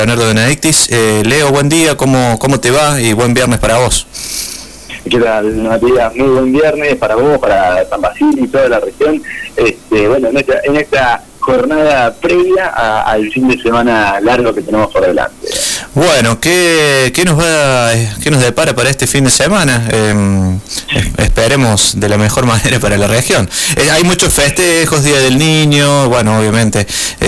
Leonardo Benedictis. Leo, buen día, ¿cómo te va? Y buen viernes para vos. ¿Qué tal, Matías? Muy buen viernes para vos, para San Basilio y toda la región. Bueno, en esta jornada previa al fin de semana largo que tenemos por delante. Bueno, ¿qué nos depara para este fin de semana? Esperemos de la mejor manera para la región. Hay muchos festejos, Día del Niño, bueno, obviamente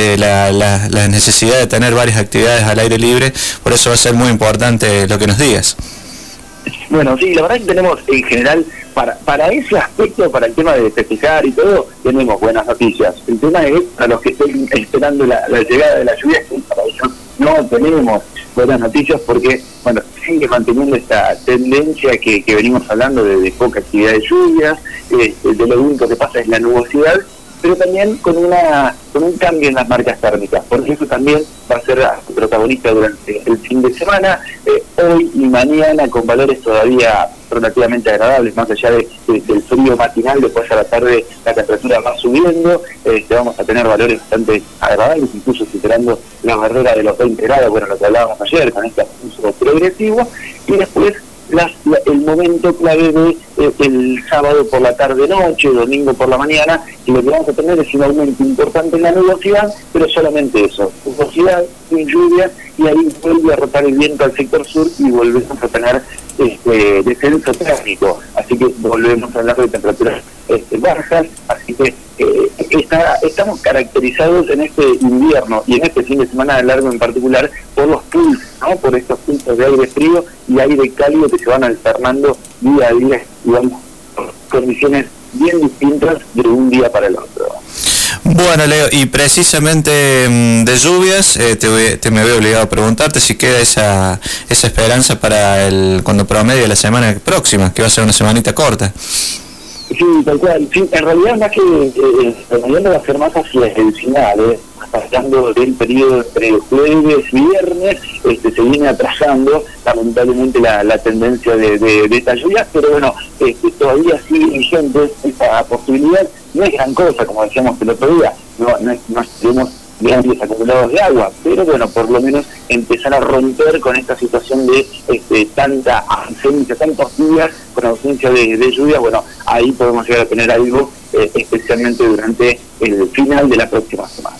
la necesidad de tener varias actividades al aire libre, por eso va a ser muy importante lo que nos digas. Bueno, sí, la verdad que tenemos en general, para ese aspecto, para el tema de festejar y todo, tenemos buenas noticias. El tema es, para los que estén esperando la llegada de la lluvia, para ellos no tenemos buenas noticias porque, bueno, sigue manteniendo esta tendencia que venimos hablando de poca actividad de lluvias, de lo único que pasa es la nubosidad, pero también con un cambio en las marcas térmicas, porque eso también va a ser protagonista durante el fin de semana, hoy y mañana con valores todavía relativamente agradables, más allá del frío matinal. Después a la tarde la temperatura va subiendo, vamos a tener valores bastante agradables, incluso superando la barrera de los 20 grados, bueno, lo que hablábamos ayer con este ascenso progresivo, y después el momento clave de el sábado por la tarde-noche, domingo por la mañana, y lo que vamos a tener es un aumento importante en la nubosidad, pero solamente eso, nubosidad, sin lluvia, y ahí vuelve a rotar el viento al sector sur y volvemos a tener descenso térmico, así que volvemos a hablar de temperaturas bajas, así que estamos caracterizados en este invierno y en este fin de semana largo en particular por los pulsos, ¿no? Por estos pulsos de aire frío y aire cálido que se van alternando día a día y vamos con condiciones bien distintas de un día para el otro. Bueno, Leo, y precisamente de lluvias, me veo obligado a preguntarte si queda esa esperanza para cuando promedie la semana próxima, que va a ser una semanita corta. Sí, tal cual. Sí, en realidad más que el va a ser más hacia el final, pasando del periodo entre jueves y viernes, se viene atrasando lamentablemente la tendencia de esta lluvia, pero bueno, todavía sigue vigente esta posibilidad. No es gran cosa, como decíamos el otro día, no tenemos grandes acumulados de agua, pero bueno, por lo menos empezar a romper con esta situación de tanta ausencia, tantos días con ausencia de lluvia. Bueno, ahí podemos llegar a tener algo, especialmente durante el final de la próxima semana.